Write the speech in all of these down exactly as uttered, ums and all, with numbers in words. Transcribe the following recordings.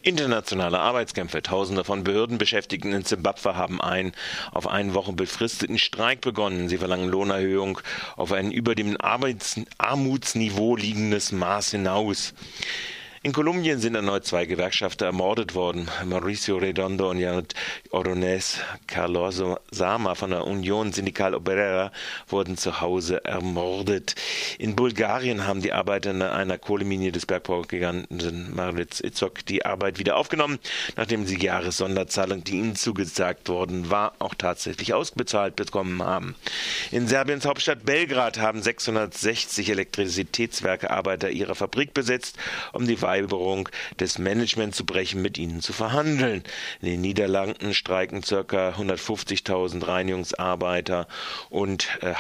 Internationale Arbeitskämpfe. Tausende von Behördenbeschäftigten in Simbabwe haben einen auf eine Woche befristeten Streik begonnen. Sie verlangen Lohnerhöhung auf ein über dem Arbeits- Armutsniveau liegendes Maß hinaus. In Kolumbien sind erneut zwei Gewerkschafter ermordet worden. Mauricio Redondo und Janet Ordóñez Carlos Sama von der Unión Sindical Obrera wurden zu Hause ermordet. In Bulgarien haben die Arbeiter in einer Kohlemine des Bergbaugiganten Maritz Itzok die Arbeit wieder aufgenommen, nachdem sie die Jahressonderzahlung, die ihnen zugesagt worden war, auch tatsächlich ausbezahlt bekommen haben. In Serbiens Hauptstadt Belgrad haben sechshundertsechzig Elektrizitätswerkearbeiter ihre Fabrik besetzt, um die Verweigerung des Managements zu brechen, mit ihnen zu verhandeln. In den Niederlanden streiken ca. hundertfünfzigtausend Reinigungsarbeiter und äh,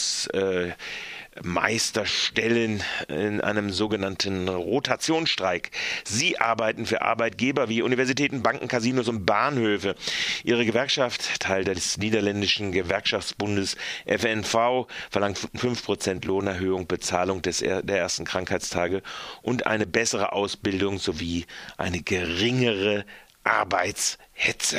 Hausmeisterstellen äh, in einem sogenannten Rotationsstreik. Sie arbeiten für Arbeitgeber wie Universitäten, Banken, Casinos und Bahnhöfe. Ihre Gewerkschaft, Teil des niederländischen Gewerkschaftsbundes F N V, verlangt fünf Prozent Lohnerhöhung, Bezahlung des, der ersten Krankheitstage und eine bessere Ausbildung sowie eine geringere Arbeitshetze.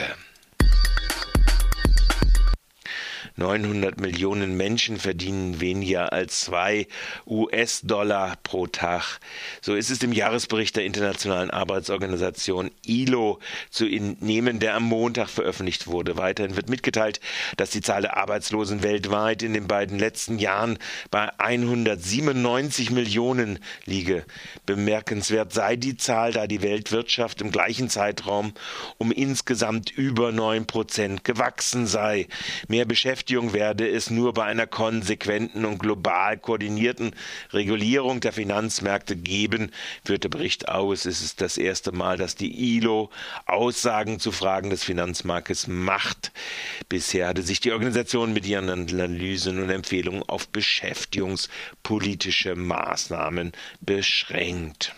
neunhundert Millionen Menschen verdienen weniger als zwei US-Dollar pro Tag. So ist es im Jahresbericht der Internationalen Arbeitsorganisation I L O zu entnehmen, der am Montag veröffentlicht wurde. Weiterhin wird mitgeteilt, dass die Zahl der Arbeitslosen weltweit in den beiden letzten Jahren bei hundertsiebenundneunzig Millionen liege. Bemerkenswert sei die Zahl, da die Weltwirtschaft im gleichen Zeitraum um insgesamt über neun Prozent gewachsen sei. Mehr Beschäftigte werde es nur bei einer konsequenten und global koordinierten Regulierung der Finanzmärkte geben, führt der Bericht aus. Es ist das erste Mal, dass die I L O Aussagen zu Fragen des Finanzmarktes macht. Bisher hatte sich die Organisation mit ihren Analysen und Empfehlungen auf beschäftigungspolitische Maßnahmen beschränkt.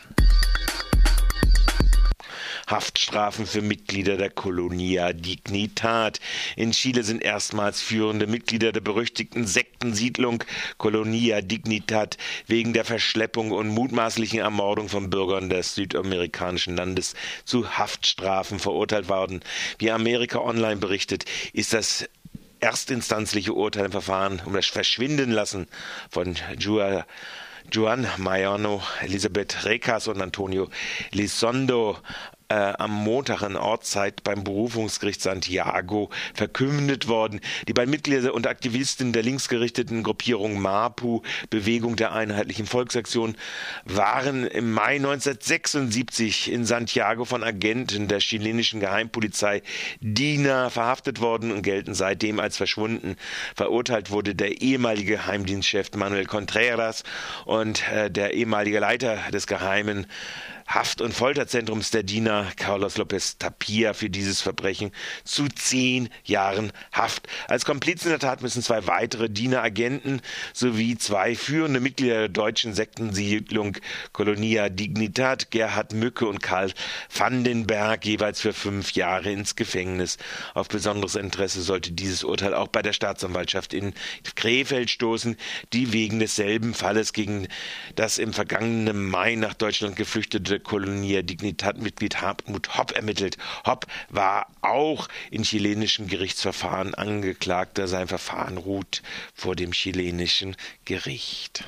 Haftstrafen für Mitglieder der Colonia Dignidad. In Chile sind erstmals führende Mitglieder der berüchtigten Sektensiedlung Colonia Dignidad wegen der Verschleppung und mutmaßlichen Ermordung von Bürgern des südamerikanischen Landes zu Haftstrafen verurteilt worden. Wie Amerika Online berichtet, ist das erstinstanzliche Urteil im Verfahren um das Verschwindenlassen von Juan Juan Mayano, Elisabeth Recas und Antonio Elizondo Äh, am Montag in Ortszeit beim Berufungsgericht Santiago verkündet worden. Die beiden Mitglieder und Aktivistinnen der linksgerichteten Gruppierung MAPU, Bewegung der Einheitlichen Volksaktion, waren im Mai neunzehnhundertsechsundsiebzig in Santiago von Agenten der chilenischen Geheimpolizei D I N A verhaftet worden und gelten seitdem als verschwunden. Verurteilt wurde der ehemalige Geheimdienstchef Manuel Contreras und äh, der ehemalige Leiter des geheimen Haft- und Folterzentrums der D I N A, Carlos López Tapia, für dieses Verbrechen zu zehn Jahren Haft. Als Komplizen der Tat müssen zwei weitere D I N A-Agenten sowie zwei führende Mitglieder der deutschen Sektensiedlung Colonia Dignidad, Gerhard Mücke und Karl Vandenberg, jeweils für fünf Jahre ins Gefängnis. Auf besonderes Interesse sollte dieses Urteil auch bei der Staatsanwaltschaft in Krefeld stoßen, die wegen desselben Falles gegen das im vergangenen Mai nach Deutschland geflüchtete Colonia Dignidad-Mitglied Hartmut Hopp ermittelt. Hopp war auch in chilenischen Gerichtsverfahren Angeklagter. Sein Verfahren ruht vor dem chilenischen Gericht.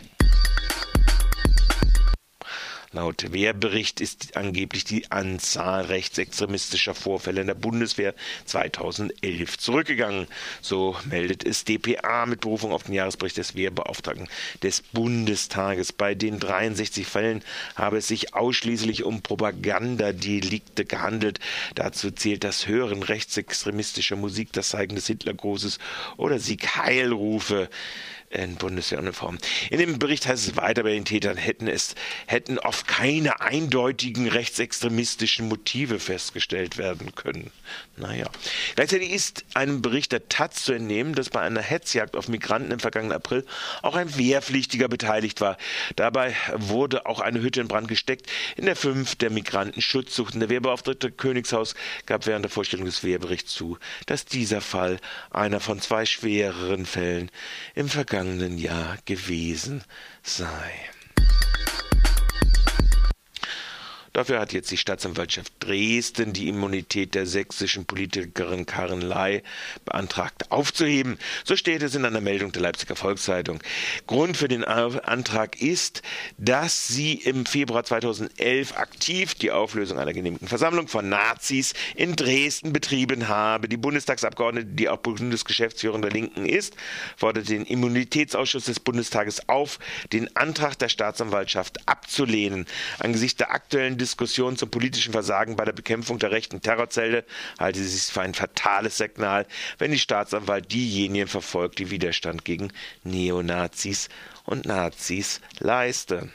Laut Wehrbericht ist angeblich die Anzahl rechtsextremistischer Vorfälle in der Bundeswehr zweitausendelf zurückgegangen. So meldet es D P A mit Berufung auf den Jahresbericht des Wehrbeauftragten des Bundestages. Bei den dreiundsechzig Fällen habe es sich ausschließlich um Propagandadelikte gehandelt. Dazu zählt das Hören rechtsextremistischer Musik, das Zeigen des Hitlergrußes oder Sieg-Heil-Rufe in Bundeswehruniform. In dem Bericht heißt es weiter, bei den Tätern hätten es hätten oft keine eindeutigen rechtsextremistischen Motive festgestellt werden können. Naja. Gleichzeitig ist einem Bericht der Taz zu entnehmen, dass bei einer Hetzjagd auf Migranten im vergangenen April auch ein Wehrpflichtiger beteiligt war. Dabei wurde auch eine Hütte in Brand gesteckt, in der fünf der Migranten Schutz suchten. Der Wehrbeauftragte Königshaus gab während der Vorstellung des Wehrberichts zu, dass dieser Fall einer von zwei schwereren Fällen im vergangenen Jahr gewesen sei. Dafür hat jetzt die Staatsanwaltschaft Dresden die Immunität der sächsischen Politikerin Karin Ley beantragt aufzuheben. So steht es in einer Meldung der Leipziger Volkszeitung. Grund für den Antrag ist, dass sie im Februar zweitausendelf aktiv die Auflösung einer genehmigten Versammlung von Nazis in Dresden betrieben habe. Die Bundestagsabgeordnete, die auch Bundesgeschäftsführerin der Linken ist, fordert den Immunitätsausschuss des Bundestages auf, den Antrag der Staatsanwaltschaft abzulehnen. Angesichts der aktuellen Diskussion zum politischen Versagen bei der Bekämpfung der rechten Terrorzelle halte sie es für ein fatales Signal, wenn die Staatsanwalt diejenigen verfolgt, die Widerstand gegen Neonazis und Nazis leisten.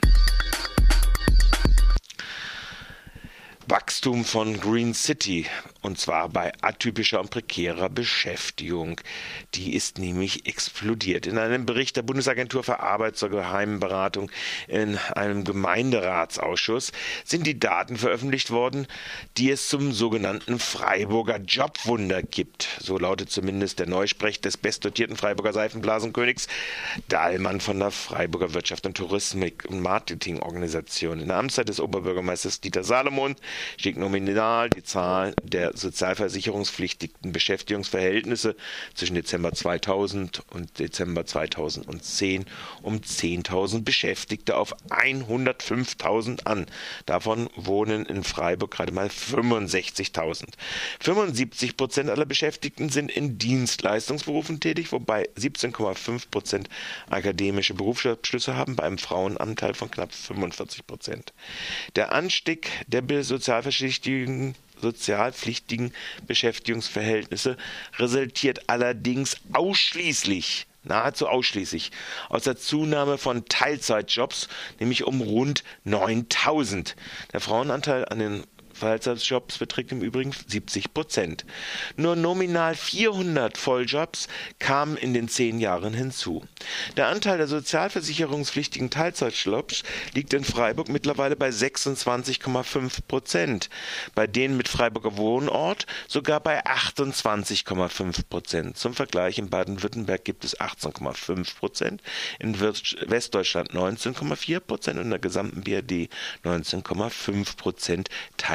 Wachstum von Green City, und zwar bei atypischer und prekärer Beschäftigung. Die ist nämlich explodiert. In einem Bericht der Bundesagentur für Arbeit zur geheimen Beratung in einem Gemeinderatsausschuss sind die Daten veröffentlicht worden, die es zum sogenannten Freiburger Jobwunder gibt. So lautet zumindest der Neusprech des bestdotierten Freiburger Seifenblasenkönigs Dahlmann von der Freiburger Wirtschaft und Touristik- und Marketingorganisation. In der Amtszeit des Oberbürgermeisters Dieter Salomon stieg nominal die Zahl der sozialversicherungspflichtigen Beschäftigungsverhältnisse zwischen Dezember zweitausend und Dezember zweitausendzehn um zehntausend Beschäftigte auf hundertfünftausend an. Davon wohnen in Freiburg gerade mal fünfundsechzigtausend. fünfundsiebzig Prozent aller Beschäftigten sind in Dienstleistungsberufen tätig, wobei siebzehn Komma fünf Prozent akademische Berufsabschlüsse haben, bei einem Frauenanteil von knapp fünfundvierzig Prozent. Der Anstieg der sozialpflichtigen sozialpflichtigen Beschäftigungsverhältnisse resultiert allerdings ausschließlich, nahezu ausschließlich, aus der Zunahme von Teilzeitjobs, nämlich um rund neuntausend. Der Frauenanteil an den Teilzeitjobs beträgt im Übrigen siebzig Prozent. Nur nominal vierhundert Volljobs kamen in den zehn Jahren hinzu. Der Anteil der sozialversicherungspflichtigen Teilzeitjobs liegt in Freiburg mittlerweile bei sechsundzwanzig Komma fünf Prozent, bei denen mit Freiburger Wohnort sogar bei achtundzwanzig Komma fünf Prozent. Zum Vergleich, in Baden-Württemberg gibt es achtzehn Komma fünf Prozent, in Westdeutschland neunzehn Komma vier Prozent und in der gesamten B R D neunzehn Komma fünf Prozent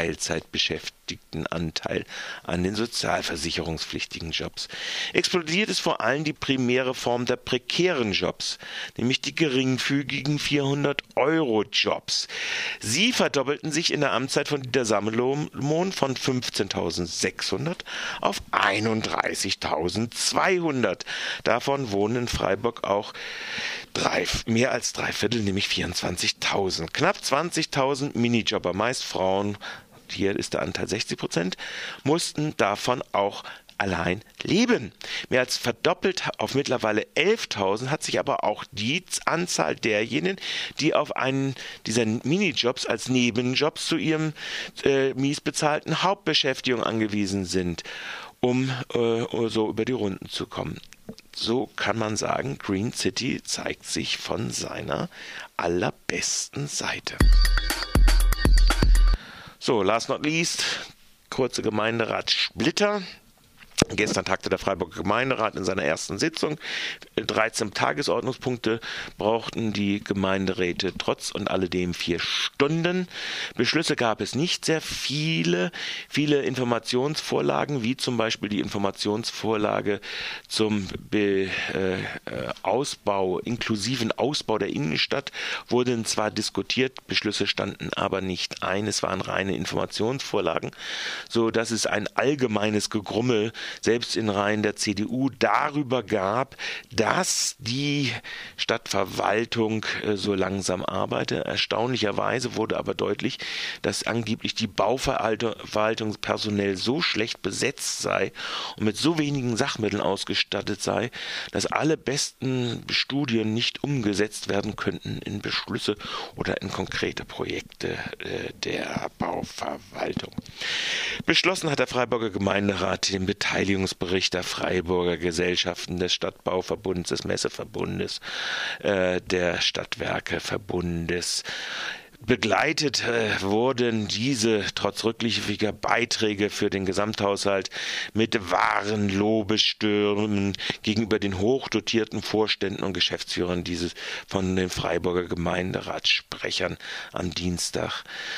Teilzeitbeschäftigtenanteil an den sozialversicherungspflichtigen Jobs. Explodiert ist vor allem die primäre Form der prekären Jobs, nämlich die geringfügigen vierhundert-Euro-Jobs. Sie verdoppelten sich in der Amtszeit von Dieter Salomon von fünfzehntausendsechshundert auf einunddreißigtausendzweihundert. Davon wohnen in Freiburg auch drei, mehr als drei Viertel, nämlich vierundzwanzigtausend. Knapp zwanzigtausend Minijobber, meist Frauen, hier ist der Anteil sechzig Prozent, mussten davon auch allein leben. Mehr als verdoppelt auf mittlerweile elftausend hat sich aber auch die Anzahl derjenigen, die auf einen dieser Minijobs als Nebenjobs zu ihrem äh, mies bezahlten Hauptbeschäftigung angewiesen sind, um äh, so über die Runden zu kommen. So kann man sagen, Green City zeigt sich von seiner allerbesten Seite. So, last not least, kurze Gemeinderatssplitter. Gestern tagte der Freiburger Gemeinderat in seiner ersten Sitzung. dreizehn Tagesordnungspunkte brauchten die Gemeinderäte trotz und alledem vier Stunden. Beschlüsse gab es nicht sehr viele. Viele Informationsvorlagen, wie zum Beispiel die Informationsvorlage zum Be- äh, Ausbau, inklusiven Ausbau der Innenstadt, wurden zwar diskutiert, Beschlüsse standen aber nicht ein. Es waren reine Informationsvorlagen, so dass es ein allgemeines Gegrummel selbst in Reihen der C D U darüber gab, dass die Stadtverwaltung äh, so langsam arbeite. Erstaunlicherweise wurde aber deutlich, dass angeblich die Bauverwaltung personell so schlecht besetzt sei und mit so wenigen Sachmitteln ausgestattet sei, dass alle besten Studien nicht umgesetzt werden könnten in Beschlüsse oder in konkrete Projekte äh, der Bauverwaltung. Beschlossen hat der Freiburger Gemeinderat den Beteiligungsbericht der Freiburger Gesellschaften des Stadtbauverbunds, des Messeverbundes, äh, der Stadtwerkeverbundes. Begleitet äh, wurden diese trotz rückläufiger Beiträge für den Gesamthaushalt mit wahren Lobesstürmen gegenüber den hochdotierten Vorständen und Geschäftsführern dieses von den Freiburger Gemeinderatssprechern am Dienstag.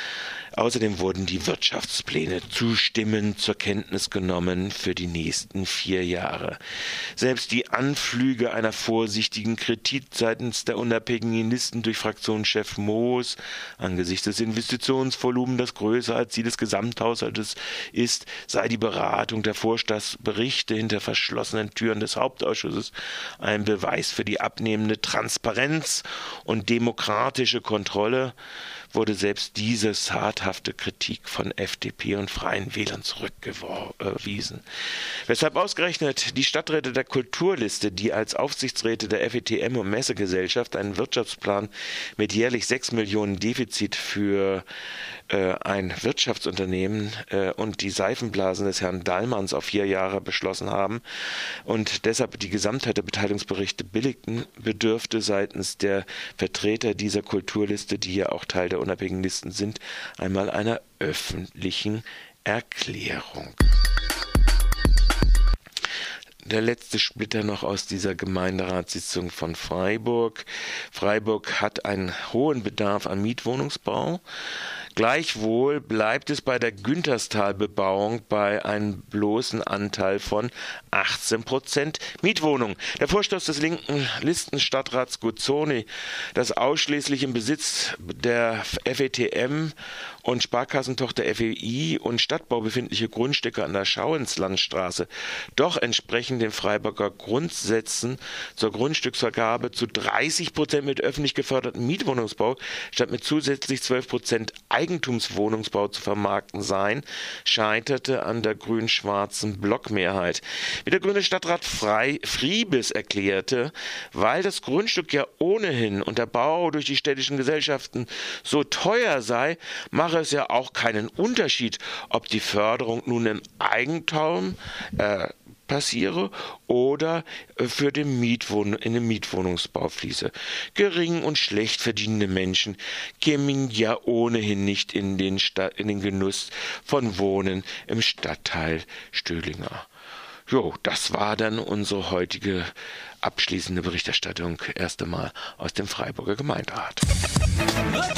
Außerdem wurden die Wirtschaftspläne zustimmend zur Kenntnis genommen für die nächsten vier Jahre. Selbst die Anflüge einer vorsichtigen Kritik seitens der unabhängigen Listen durch Fraktionschef Moos angesichts des Investitionsvolumens, das größer als die des Gesamthaushaltes ist, sei die Beratung der Vorstandsberichte hinter verschlossenen Türen des Hauptausschusses ein Beweis für die abnehmende Transparenz und demokratische Kontrolle, wurde selbst diese zaghafte Kritik von F D P und Freien Wählern zurückgewiesen. Weshalb ausgerechnet die Stadträte der Kulturliste, die als Aufsichtsräte der F E T M und Messegesellschaft einen Wirtschaftsplan mit jährlich sechs Millionen Defizit für äh, ein Wirtschaftsunternehmen äh, und die Seifenblasen des Herrn Dallmanns auf vier Jahre beschlossen haben und deshalb die Gesamtheit der Beteiligungsberichte billigten, bedürfte seitens der Vertreter dieser Kulturliste, die ja auch Teil der unabhängigen Listen sind, einmal einer öffentlichen Erklärung. Der letzte Splitter noch aus dieser Gemeinderatssitzung von Freiburg. Freiburg hat einen hohen Bedarf an Mietwohnungsbau. Gleichwohl bleibt es bei der Günterstal-Bebauung bei einem bloßen Anteil von achtzehn Prozent Mietwohnungen. Der Vorstoß des linken Listenstadtrats Guzzoni, das ausschließlich im Besitz der F E T M und Sparkassentochter F E I und Stadtbau befindliche Grundstücke an der Schauinslandstraße doch entsprechend den Freiburger Grundsätzen zur Grundstücksvergabe zu dreißig Prozent mit öffentlich gefördertem Mietwohnungsbau statt mit zusätzlich zwölf Prozent Eigentumswohnungsbau zu vermarkten sein, scheiterte an der grün-schwarzen Blockmehrheit. Wie der grüne Stadtrat Frei Friebes erklärte, weil das Grundstück ja ohnehin und der Bau durch die städtischen Gesellschaften so teuer sei, mache es ja auch keinen Unterschied, ob die Förderung nun im Eigentum äh, passiere oder für den Mietwohn- in den Mietwohnungsbau fließe. Gering und schlecht verdienende Menschen kämen ja ohnehin nicht in den, Sta- in den Genuss von Wohnen im Stadtteil Stöhlinger. Jo, das war dann unsere heutige abschließende Berichterstattung, erst einmal aus dem Freiburger Gemeinderat.